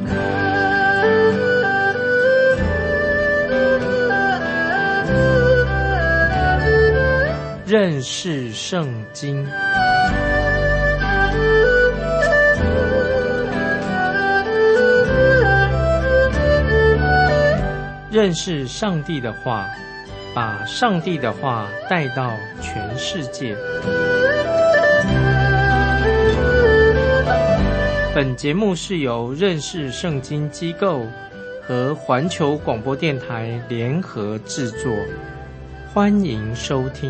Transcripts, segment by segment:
认识圣经。认识上帝的话，把上帝的话带到全世界。本节目是由认识圣经机构和环球广播电台联合制作，欢迎收听。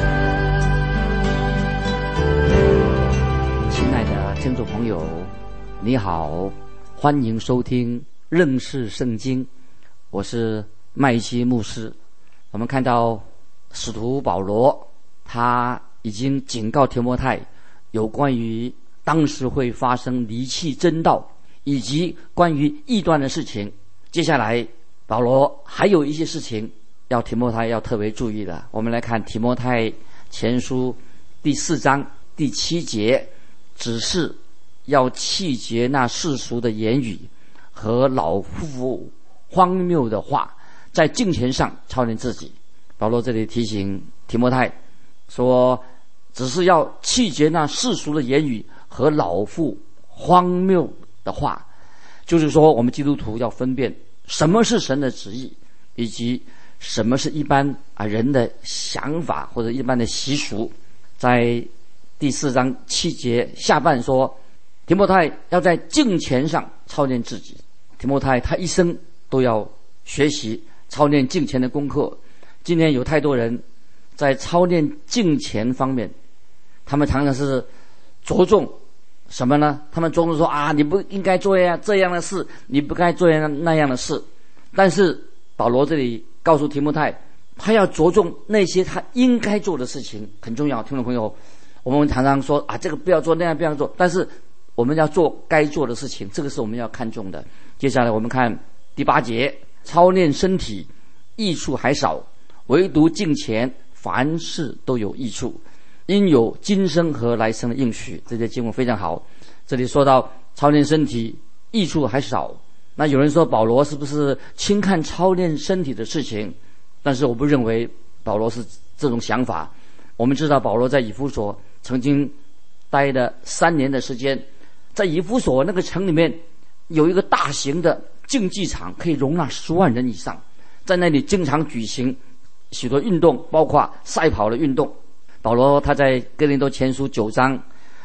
亲爱的听众朋友，你好，欢迎收听认识圣经，我是麦基牧师。我们看到使徒保罗，他已经警告提摩太有关于当时会发生离弃真道以及关于异端的事情。接下来保罗还有一些事情要提摩太要特别注意的。我们来看提摩太前书第4章第7节，只是要弃绝那世俗的言语和老妇荒谬的话，在敬虔上操练自己。保罗这里提醒提摩太说，只是要弃绝那世俗的言语和老妇荒谬的话，就是说我们基督徒要分辨什么是神的旨意，以及什么是一般人的想法或者一般的习俗。在第4章7节下半说，提摩太要在敬虔上操练自己。提摩太他一生都要学习操练敬虔的功课。今天有太多人在操练敬虔方面，他们常常是着重什么呢？他们着重说你不应该做这样的事，你不该做那样的事。但是保罗这里告诉提摩太，他要着重那些他应该做的事情，很重要。听众朋友，我们常常说这个不要做，那样不要做，但是我们要做该做的事情，这个是我们要看重的。接下来我们看第8节，操练身体益处还少，唯独敬虔凡事都有益处，因有今生和来生的应许。这些经文非常好。这里说到操练身体益处还少，那有人说保罗是不是轻看操练身体的事情？但是我不认为保罗是这种想法。我们知道保罗在以弗所曾经待了3年的时间，在以弗所那个城里面有一个大型的竞技场，可以容纳10万人以上，在那里经常举行许多运动，包括赛跑的运动。保罗他在哥林多前书9章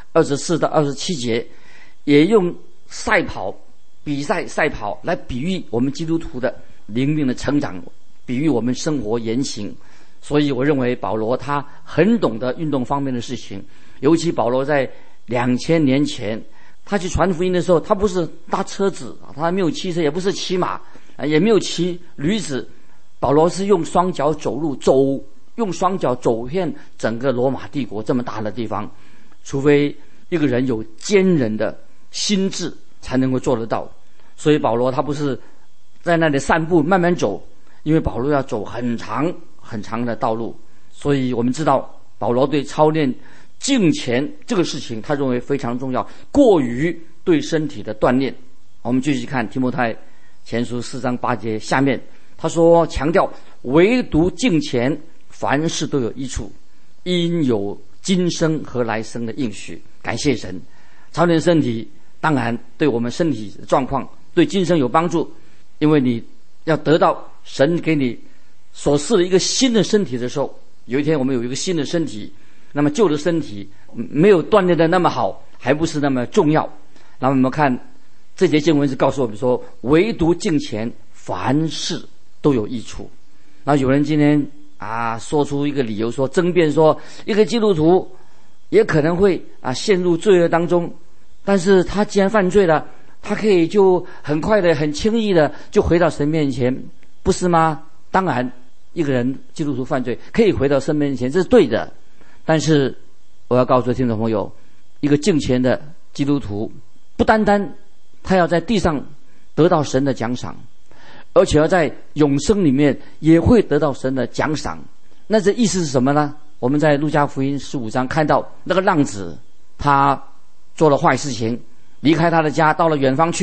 24到27节也用比赛赛跑来比喻我们基督徒的灵命的成长，比喻我们生活言行。所以我认为保罗他很懂得运动方面的事情。尤其保罗在2000年前他去传福音的时候，他不是搭车子，他没有骑车，也不是骑马，也没有骑驴子。保罗是用双脚走路，用双脚走遍整个罗马帝国这么大的地方，除非一个人有坚韧的心智才能够做得到。所以保罗他不是在那里散步慢慢走，因为保罗要走很长很长的道路。所以我们知道保罗对操练敬虔这个事情他认为非常重要，过于对身体的锻炼。我们继续看提摩太前书4章8节下面，他说强调唯独敬虔凡事都有益处，因有今生和来生的应许。感谢神，操练身体当然对我们身体的状况对今生有帮助，因为你要得到神给你所赐的一个新的身体的时候，有一天我们有一个新的身体，那么旧的身体没有锻炼的那么好，还不是那么重要。那么我们看这节经文是告诉我们说，唯独敬虔凡事都有益处。那有人今天说出一个理由，说争辩说一个基督徒也可能会陷入罪恶当中，但是他既然犯罪了，他可以就很快的很轻易的就回到神面前，不是吗？当然一个人基督徒犯罪可以回到神面前，这是对的。但是我要告诉听众朋友，一个敬虔的基督徒不单单他要在地上得到神的奖赏，而且要在永生里面也会得到神的奖赏。那这意思是什么呢？我们在路加福音15章看到那个浪子，他做了坏事情，离开他的家到了远方去了，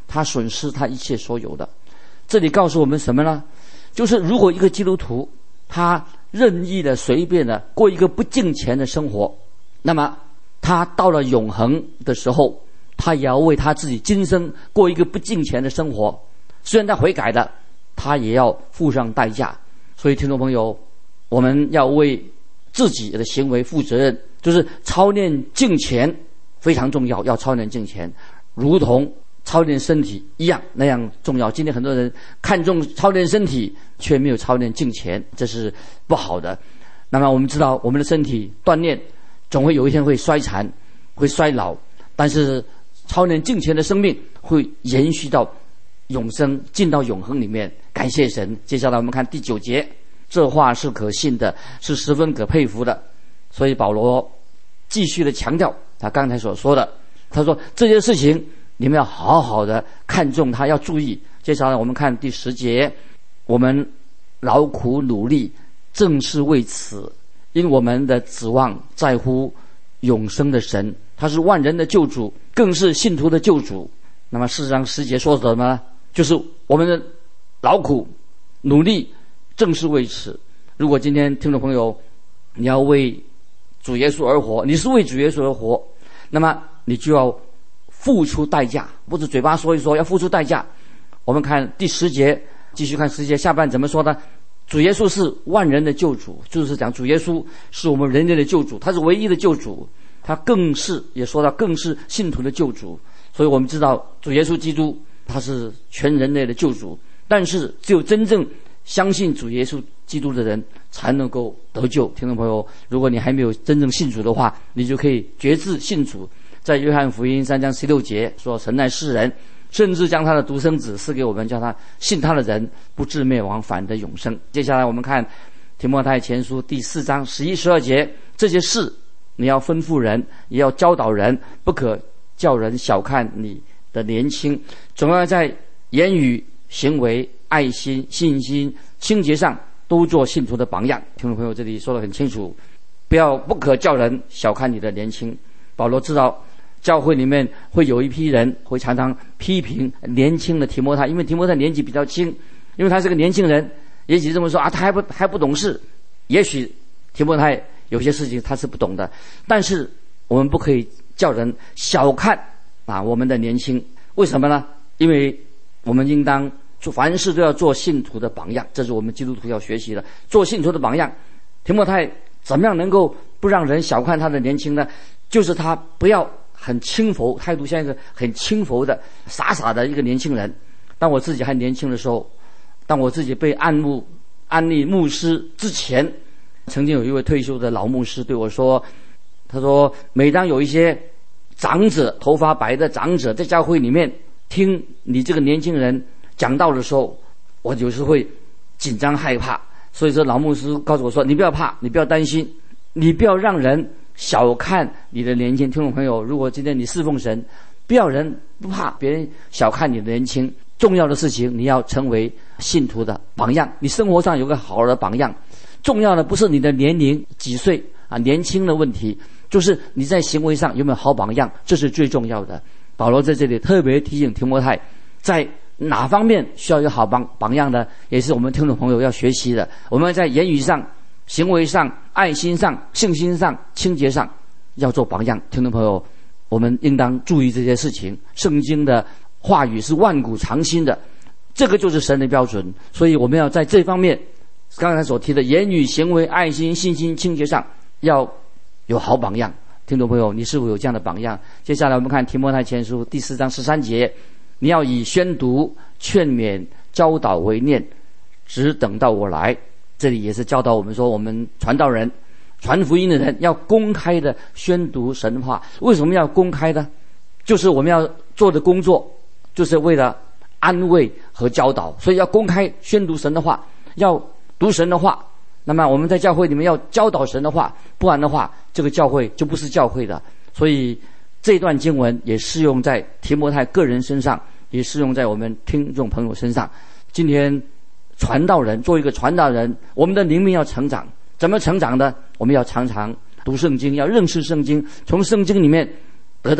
他损失他一切所有的。这里告诉我们什么呢？就是如果一个基督徒他任意的随便的过一个不敬虔的生活，那么他到了永恒的时候，他也要为他自己今生过一个不敬虔的生活。虽然他悔改了，他也要付上代价。所以听众朋友，我们要为自己的行为负责任，就是操练敬虔非常重要，要操练敬虔，如同操练身体一样那样重要。今天很多人看重操练身体，却没有操练敬虔，这是不好的。那么我们知道，我们的身体锻炼总会有一天会衰残，会衰老，但是操练敬虔的生命会延续到永生，进到永恒里面。感谢神。接下来我们看第9节，这话是可信的，是十分可佩服的。所以保罗继续的强调他刚才所说的，他说这些事情你们要好好的看重它，要注意。接下来我们看第10节，我们劳苦努力正是为此，因我们的指望在乎永生的神，他是万人的救主，更是信徒的救主。那么事实上10节说什么呢？就是我们的劳苦努力正是为此。如果今天听众朋友你要为主耶稣而活，你是为主耶稣而活，那么你就要付出代价，不是嘴巴说一说，要付出代价。我们看第10节，继续看10节下半怎么说呢？主耶稣是万人的救主，就是讲主耶稣是我们人类的救主，他是唯一的救主，他更是也说到更是信徒的救主。所以我们知道主耶稣基督他是全人类的救主，但是只有真正相信主耶稣基督的人才能够得救。听众朋友，如果你还没有真正信主的话，你就可以决志信主。在约翰福音3章16节说，神爱世人，甚至将他的独生子赐给我们，叫他信他的人不至灭亡，反得永生。接下来我们看提摩太前书第4章11、12节，这些事你要吩咐人，也要教导人，不可叫人小看你的年轻，总要在言语、行为、爱心、信心、清洁上都做信徒的榜样。听众朋友，这里说得很清楚，不可叫人小看你的年轻。保罗知道教会里面会有一批人会常常批评年轻的提摩太，因为提摩太年纪比较轻，因为他是个年轻人，也许这么说啊，他还不懂事。也许提摩太有些事情他是不懂的，但是我们不可以叫人小看我们的年轻。为什么呢？因为我们应当凡事都要做信徒的榜样，这是我们基督徒要学习的，做信徒的榜样。提摩太怎么样能够不让人小看他的年轻呢？就是他不要很轻浮，态度像一个很轻浮的傻傻的一个年轻人。当我自己还年轻的时候，当我自己被安利牧师之前，曾经有一位退休的老牧师对我说，他说每当有一些长者，头发白的长者在教会里面听你这个年轻人讲道的时候，我有时会紧张害怕。所以说老牧师告诉我说，你不要怕，你不要担心，你不要让人小看你的年轻。听众朋友，如果今天你侍奉神，不怕别人小看你的年轻，重要的事情你要成为信徒的榜样，你生活上有个好的榜样。重要的不是你的年龄几岁年轻的问题，就是你在行为上有没有好榜样，这是最重要的。保罗在这里特别提醒提摩太，在哪方面需要有好榜样的，也是我们听众朋友要学习的。我们在言语上、行为上、爱心上、信心上、清洁上要做榜样。听众朋友，我们应当注意这些事情。圣经的话语是万古长新的，这个就是神的标准。所以我们要在这方面刚才所提的言语、行为、爱心、信心、清洁上要有好榜样。听众朋友，你是否有这样的榜样？接下来我们看提摩太前书第4章13节，你要以宣读、劝勉、教导为念，只等到我来。这里也是教导我们说，我们传道人、传福音的人要公开的宣读神话。为什么要公开呢？就是我们要做的工作就是为了安慰和教导，所以要公开宣读神的话，要读神的话。那么我们在教会里面要教导神的话，不然的话这个教会就不是教会的。所以这段经文也适用在提摩太个人身上，也适用在我们听众朋友身上。今天传道人，做一个传道人，我们的灵命要成长。怎么成长呢？我们要常常读圣经，要认识圣经，从圣经里面得到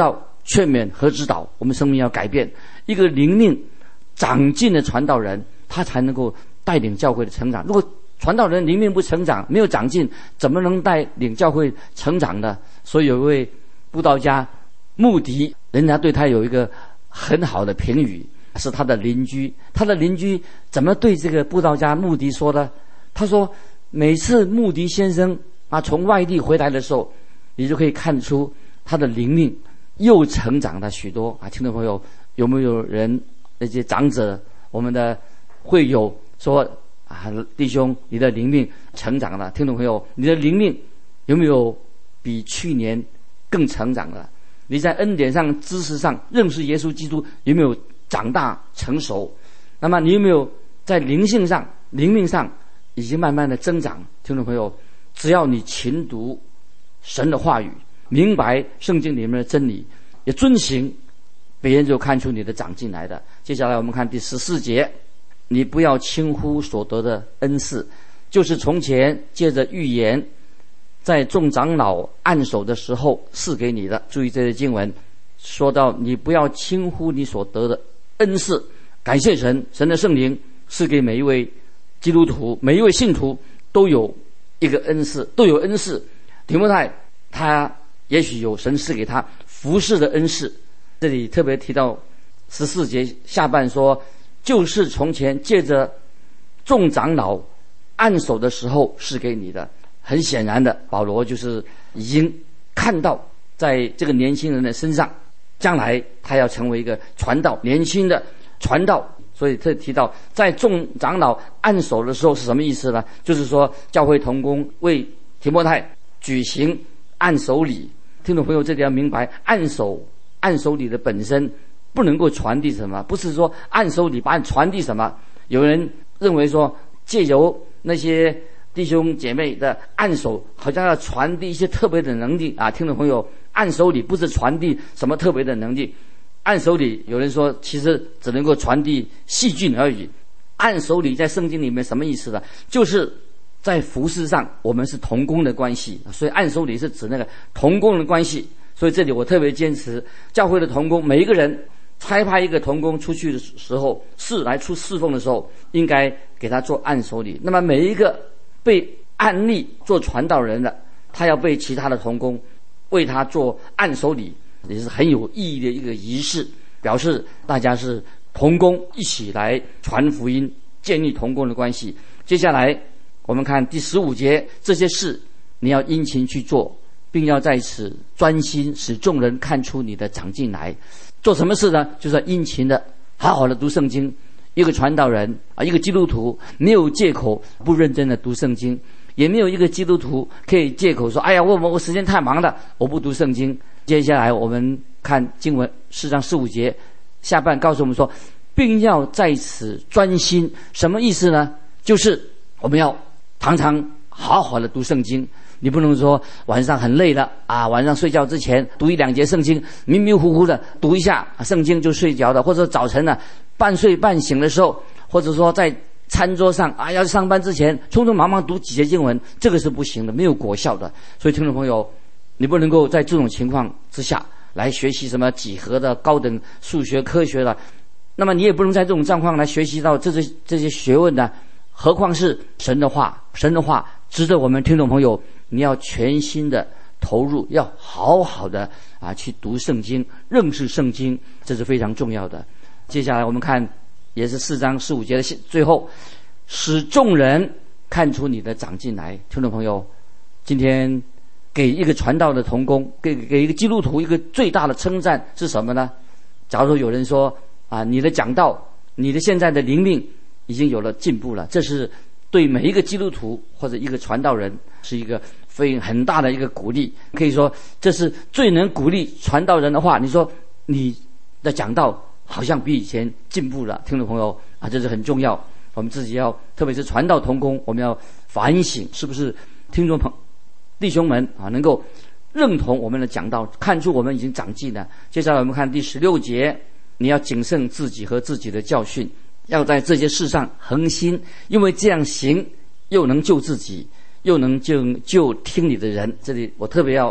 劝勉和指导，我们生命要改变。一个灵命长进的传道人，他才能够带领教会的成长。如果传道人灵命不成长，没有长进，怎么能带领教会成长呢？所以有一位布道家穆迪，人家对他有一个很好的评语，是他的邻居。他的邻居怎么对这个布道家穆迪说呢？他说，每次穆迪先生从外地回来的时候，你就可以看出他的灵命又成长了许多听众朋友，有没有人那些长者，我们的会友说弟兄，你的灵命成长了？听众朋友，你的灵命有没有比去年更成长了？你在恩典上、知识上认识耶稣基督有没有长大成熟？那么你有没有在灵性上、灵命上已经慢慢的增长？听众朋友，只要你勤读神的话语，明白圣经里面的真理，也遵行，别人就看出你的长进来的。接下来我们看第14节，你不要轻忽所得的恩赐，就是从前借着预言在众长老按手的时候赐给你的。注意这些经文说到，你不要轻忽你所得的恩赐。感谢神，神的圣灵赐给每一位基督徒、每一位信徒都有一个恩赐，都有恩赐。提摩太他也许有神赐给他服侍的恩赐，这里特别提到14节下半说，就是从前借着众长老按手的时候是给你的。很显然的，保罗就是已经看到在这个年轻人的身上，将来他要成为一个传道，年轻的传道。所以这提到在众长老按手的时候是什么意思呢？就是说教会同工为提摩太举行按手礼。听众朋友，这里要明白，按手礼的本身不能够传递什么，不是说按手礼把传递什么。有人认为说借由那些弟兄姐妹的按手，好像要传递一些特别的能力听众朋友，按手礼不是传递什么特别的能力。按手礼有人说其实只能够传递细菌而已。按手礼在圣经里面什么意思呢？就是在服事上我们是同工的关系，所以按手礼是指那个同工的关系。所以这里我特别坚持，教会的同工，每一个人差派一个同工出去的时候，来出侍奉的时候，应该给他做按手礼。那么每一个被按立做传道人的，他要被其他的同工为他做按手礼，也是很有意义的一个仪式，表示大家是同工，一起来传福音，建立同工的关系。接下来我们看第15节，这些事你要殷勤去做，并要在此专心，使众人看出你的长进来。做什么事呢？就是要殷勤的好好的读圣经。一个传道人一个基督徒没有借口不认真的读圣经，也没有一个基督徒可以借口说哎呀我时间太忙了，我不读圣经。接下来我们看经文4章15节下半告诉我们说，并要在此专心。什么意思呢？就是我们要常常好好的读圣经。你不能说晚上很累了晚上睡觉之前读1-2节圣经，迷迷糊糊的读一下圣经就睡着了，或者早晨呢半睡半醒的时候，或者说在餐桌上要上班之前匆匆忙忙读几节经文，这个是不行的，没有果效的。所以听众朋友，你不能够在这种情况之下来学习什么几何的高等数学科学的，那么你也不能在这种状况来学习到这些学问呢。何况是神的话，神的话值得我们听众朋友你要全心的投入，要好好的去读圣经，认识圣经，这是非常重要的。接下来我们看也是4章15节的最后，使众人看出你的长进来。听众朋友，今天给一个传道的同工，给一个基督徒一个最大的称赞是什么呢？假如说有人说你的讲道，你的现在的灵命已经有了进步了，这是对每一个基督徒或者一个传道人是一个很大的一个鼓励。可以说这是最能鼓励传道人的话。你说你的讲道好像比以前进步了，听众朋友这是很重要。我们自己要，特别是传道同工，我们要反省是不是听众弟兄们能够认同我们的讲道，看出我们已经长进了。接下来我们看第16节，你要谨慎自己和自己的教训，要在这些事上恒心，因为这样行又能救自己，又能救听你的人。这里我特别要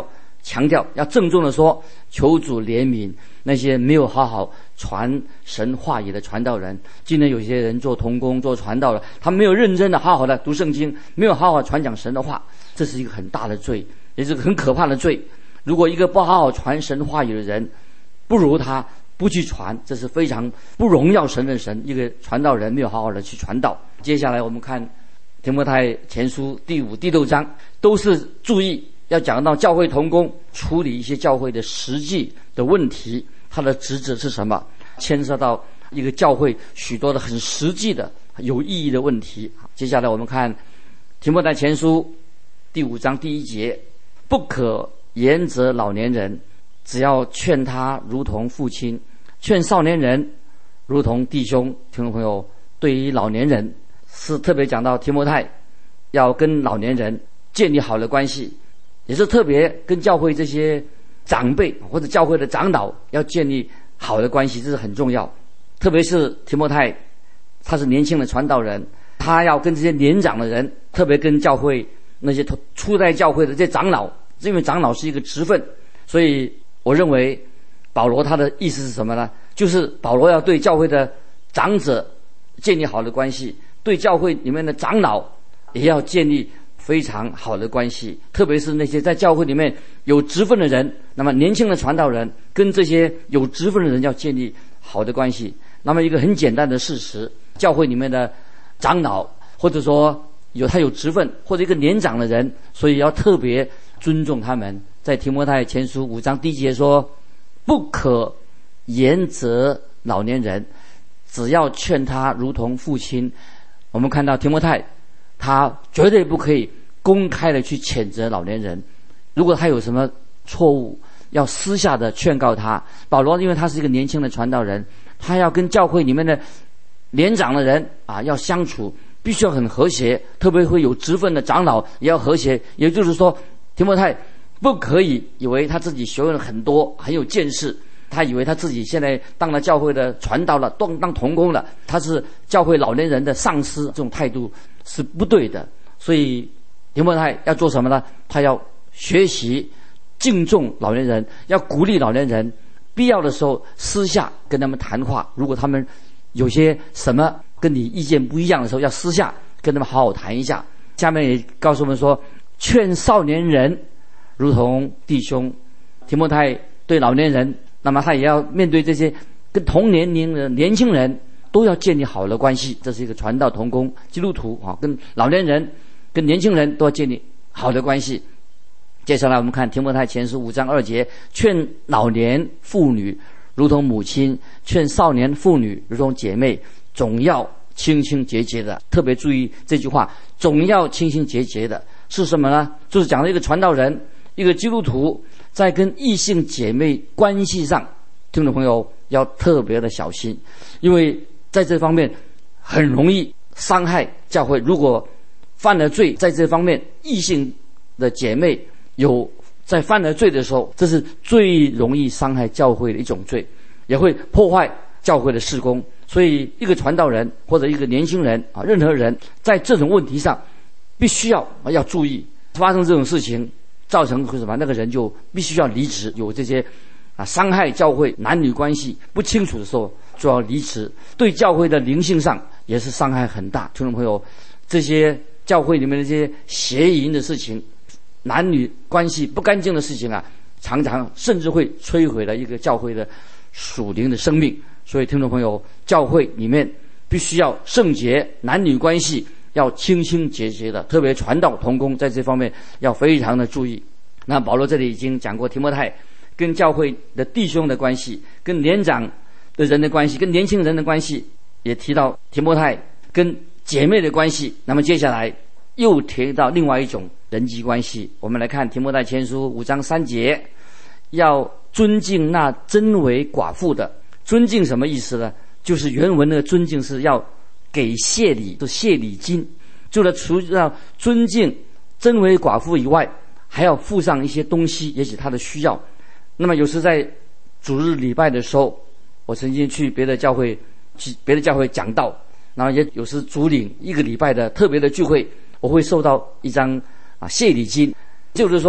强调，要郑重的说，求主怜悯那些没有好好传神话语的传道人。今天有些人做同工做传道的，他没有认真的好好的读圣经，没有好好传讲神的话，这是一个很大的罪，也是个很可怕的罪。如果一个不好好传神话语的人，不如他不去传，这是非常不荣耀神的神。一个传道人没有好好的去传道。接下来我们看提摩太前书第5、第6章，都是注意要讲到教会同工处理一些教会的实际的问题，他的职责是什么，牵涉到一个教会许多的很实际的有意义的问题。接下来我们看提摩太前书第5章第1节，不可严责老年人，只要劝他如同父亲，劝少年人如同弟兄。听众朋友，对于老年人是特别讲到提摩太要跟老年人建立好的关系，也是特别跟教会这些长辈或者教会的长老要建立好的关系，这是很重要。特别是提摩太他是年轻的传道人，他要跟这些年长的人，特别跟教会那些初代教会的这些长老，因为长老是一个职分，所以我认为保罗他的意思是什么呢？就是保罗要对教会的长者建立好的关系，对教会里面的长老也要建立非常好的关系，特别是那些在教会里面有职分的人，那么年轻的传道人跟这些有职分的人要建立好的关系。那么一个很简单的事实，教会里面的长老或者说他有职分或者一个年长的人，所以要特别尊重他们。在提摩太前书5章第1节说，不可严责老年人，只要劝他如同父亲。我们看到提摩太他绝对不可以公开的去谴责老年人，如果他有什么错误要私下的劝告他。保罗因为他是一个年轻的传道人，他要跟教会里面的年长的人要相处，必须要很和谐，特别会有职分的长老也要和谐。也就是说，提摩太不可以以为他自己学问了很多，很有见识，他以为他自己现在当了教会的传道了，当同工了，他是教会老年人的上司，这种态度是不对的。所以提摩太要做什么呢？他要学习敬重老年人，要鼓励老年人，必要的时候私下跟他们谈话，如果他们有些什么跟你意见不一样的时候，要私下跟他们好好谈一下。下面也告诉我们说，劝少年人如同弟兄。提摩太对老年人，那么他也要面对这些跟同年龄的年轻人都要建立好的关系，这是一个传道同工基督徒跟老年人跟年轻人都要建立好的关系。接下来我们看提摩太前书5章2节，劝老年妇女如同母亲，劝少年妇女如同姐妹，总要清清洁洁的。特别注意这句话，总要清清洁洁的是什么呢？就是讲了一个传道人，一个基督徒在跟异性姐妹关系上，听众朋友要特别的小心，因为在这方面很容易伤害教会。如果犯了罪，在这方面异性的姐妹有在犯了罪的时候，这是最容易伤害教会的一种罪，也会破坏教会的事工。所以一个传道人或者一个年轻人任何人在这种问题上必须要注意，发生这种事情造成什么，那个人就必须要离职。有这些伤害教会男女关系不清楚的时候就要离职，对教会的灵性上也是伤害很大。听众朋友，这些教会里面的这些邪淫的事情，男女关系不干净的事情常常甚至会摧毁了一个教会的属灵的生命。所以听众朋友，教会里面必须要圣洁，男女关系要清清洁洁的，特别传道同工在这方面要非常的注意。那保罗这里已经讲过提摩太跟教会的弟兄的关系，跟年长的人的关系，跟年轻人的关系，也提到提摩太跟姐妹的关系。那么接下来又提到另外一种人际关系，我们来看提摩太前书5章3节，要尊敬那真为寡妇的。尊敬什么意思呢？就是原文的尊敬是要给谢礼，就谢礼金，就是除了尊敬真为寡妇以外，还要附上一些东西，也许他的需要。那么有时在主日礼拜的时候，我曾经去别的教会讲道，然后也有时主领一个礼拜的特别的聚会，我会收到一张谢礼金，就是说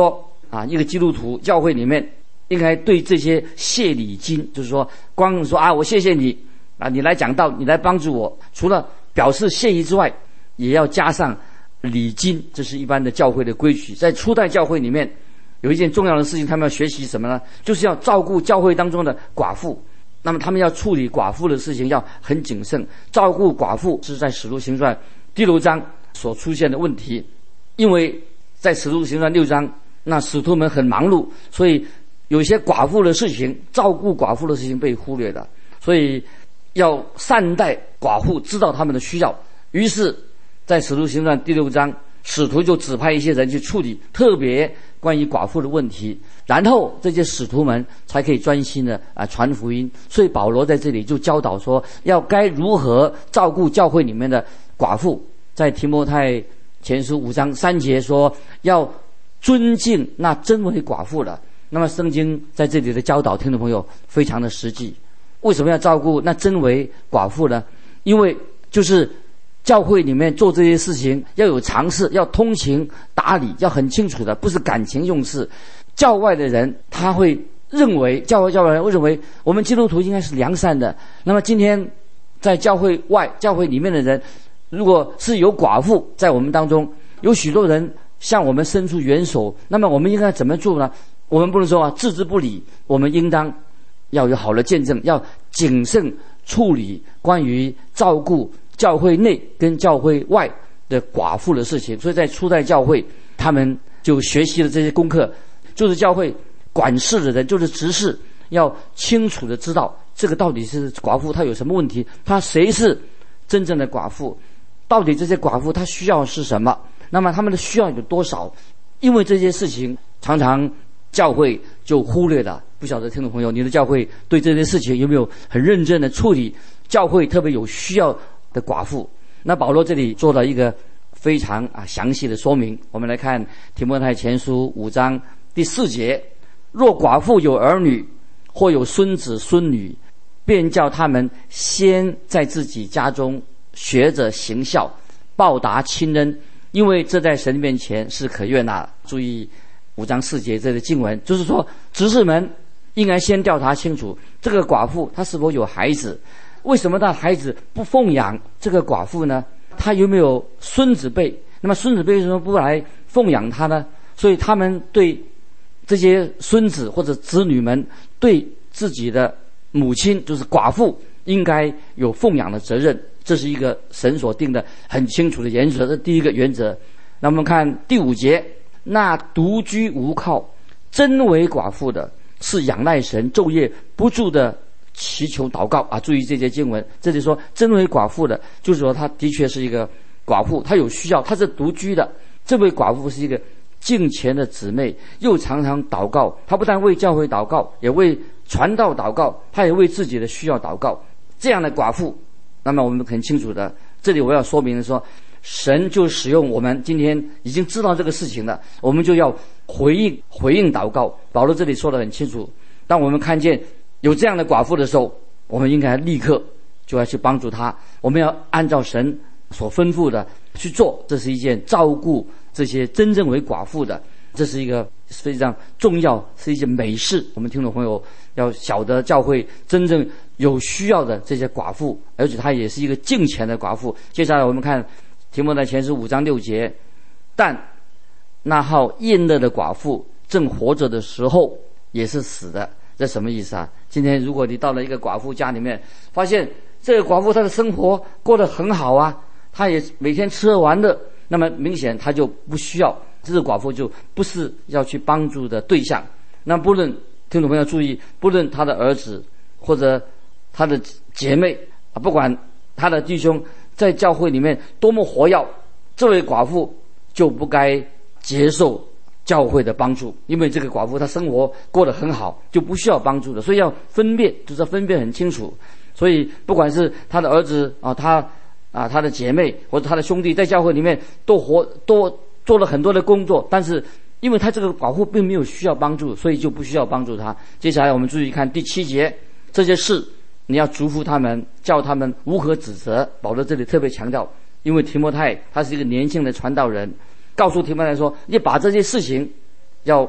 一个基督徒教会里面应该对这些谢礼金，就是说光说我谢谢你你来讲道，你来帮助我，除了表示谢意之外，也要加上礼金，这是一般的教会的规矩。在初代教会里面有一件重要的事情，他们要学习什么呢？就是要照顾教会当中的寡妇。那么他们要处理寡妇的事情要很谨慎，照顾寡妇是在使徒行传第6章所出现的问题。因为在使徒行传6章，那使徒们很忙碌，所以有些寡妇的事情，照顾寡妇的事情被忽略了，所以要善待寡妇，知道他们的需要。于是在使徒行传第6章，使徒就指派一些人去处理特别关于寡妇的问题，然后这些使徒们才可以专心的传福音。所以保罗在这里就教导说，该如何照顾教会里面的寡妇。在提摩太前书5章3节说，要尊敬那真为寡妇的。那么圣经在这里的教导，听众朋友非常的实际。为什么要照顾那真为寡妇呢？因为就是教会里面做这些事情要有常识，要通情达理，要很清楚的，不是感情用事。教外的人他会认为，教外人会认为我们基督徒应该是良善的。那么今天在教会外、教会里面的人，如果是有寡妇在我们当中，有许多人向我们伸出援手，那么我们应该怎么做呢？我们不能说置之不理，我们应当要有好的见证，要谨慎处理关于照顾教会内跟教会外的寡妇的事情。所以在初代教会，他们就学习了这些功课，就是教会管事的人，就是执事，要清楚的知道这个到底是寡妇她有什么问题，她谁是真正的寡妇，到底这些寡妇她需要是什么，那么他们的需要有多少。因为这些事情常常教会就忽略了。不晓得听众朋友，你的教会对这些事情有没有很认真的处理教会特别有需要的寡妇？那保罗这里做了一个非常详细的说明。我们来看提摩太前书5章第4节，若寡妇有儿女或有孙子孙女，便叫他们先在自己家中学着行孝，报答亲恩，因为这在神面前是可悦纳的。注意5章4节这个经文，就是说执事们应该先调查清楚这个寡妇她是否有孩子，为什么她孩子不奉养这个寡妇呢？她有没有孙子辈？那么孙子辈为什么不来奉养她呢？所以他们对这些孙子或者子女们，对自己的母亲就是寡妇应该有奉养的责任，这是一个神所定的很清楚的原则，这是第一个原则。那我们看第5节，那独居无靠真为寡妇的，是仰赖神昼夜不住的祈求祷告注意这节经文，这里说真为寡妇的，就是说她的确是一个寡妇，她有需要，她是独居的。这位寡妇是一个敬虔的姊妹，又常常祷告，她不但为教会祷告，也为传道祷告，她也为自己的需要祷告。这样的寡妇，那么我们很清楚的，这里我要说明的说，神就使用我们今天已经知道这个事情了，我们就要回应祷告。保罗这里说得很清楚，当我们看见有这样的寡妇的时候，我们应该立刻就要去帮助她，我们要按照神所吩咐的去做，这是一件照顾这些真正为寡妇的，这是一个非常重要，是一件美事。我们听众朋友要晓得，教会真正有需要的这些寡妇，而且她也是一个敬虔的寡妇。接下来我们看提摩太前书5章6节，但那好厌乐的寡妇正活着的时候也是死的。这什么意思啊？今天如果你到了一个寡妇家里面，发现这个寡妇她的生活过得很好啊，她也每天吃喝玩乐，那么明显她就不需要，这个寡妇就不是要去帮助的对象。那不论听众朋友注意，不论她的儿子或者她的姐妹不管她的弟兄在教会里面多么活跃，这位寡妇就不该接受教会的帮助，因为这个寡妇她生活过得很好，就不需要帮助的。所以要分辨，就是要分辨很清楚。所以不管是她的儿子她的姐妹或者她的兄弟在教会里面都做了很多的工作，但是因为她这个寡妇并没有需要帮助，所以就不需要帮助她。接下来我们注意看第7节，这些事你要嘱咐他们，叫他们无可指责。保罗这里特别强调，因为提摩太他是一个年轻的传道人，告诉提摩太说，你把这些事情要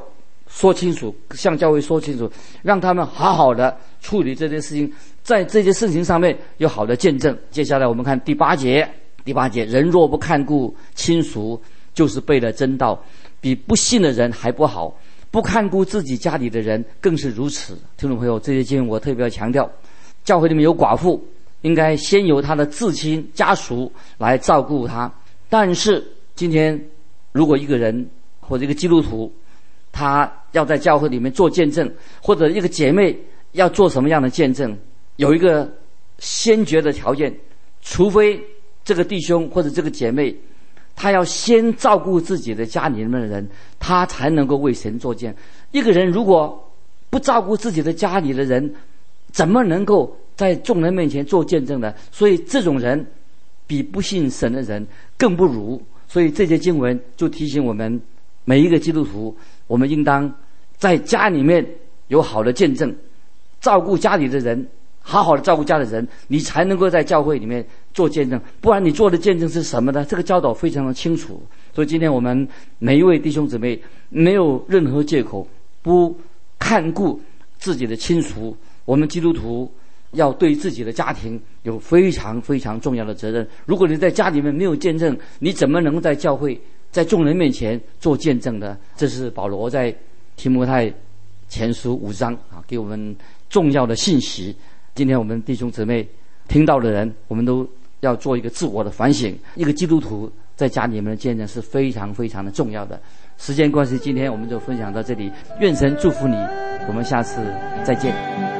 说清楚，向教会说清楚，让他们好好的处理这件事情，在这些事情上面有好的见证。接下来我们看第八节，人若不看顾亲属，就是背了真道，比不信的人还不好，不看顾自己家里的人更是如此。听众朋友，这些经文我特别要强调，教会里面有寡妇，应该先由他的至亲家属来照顾他。但是今天如果一个人或者一个基督徒，他要在教会里面做见证，或者一个姐妹要做什么样的见证，有一个先决的条件，除非这个弟兄或者这个姐妹他要先照顾自己的家里面的人，他才能够为神作见。一个人如果不照顾自己的家里的人，怎么能够在众人面前做见证呢？所以这种人比不信神的人更不如。所以这些经文就提醒我们每一个基督徒，我们应当在家里面有好的见证，照顾家里的人，好好的照顾家里的人，你才能够在教会里面做见证。不然你做的见证是什么呢？这个教导非常的清楚。所以今天我们每一位弟兄姊妹没有任何借口不看顾自己的亲属。我们基督徒要对自己的家庭有非常非常重要的责任。如果你在家里面没有见证，你怎么能在教会在众人面前做见证呢？这是保罗在提摩太前书5章给我们重要的信息。今天我们弟兄姊妹听到的人，我们都要做一个自我的反省。一个基督徒在家里面的见证是非常非常的重要的。时间关系，今天我们就分享到这里，愿神祝福你，我们下次再见。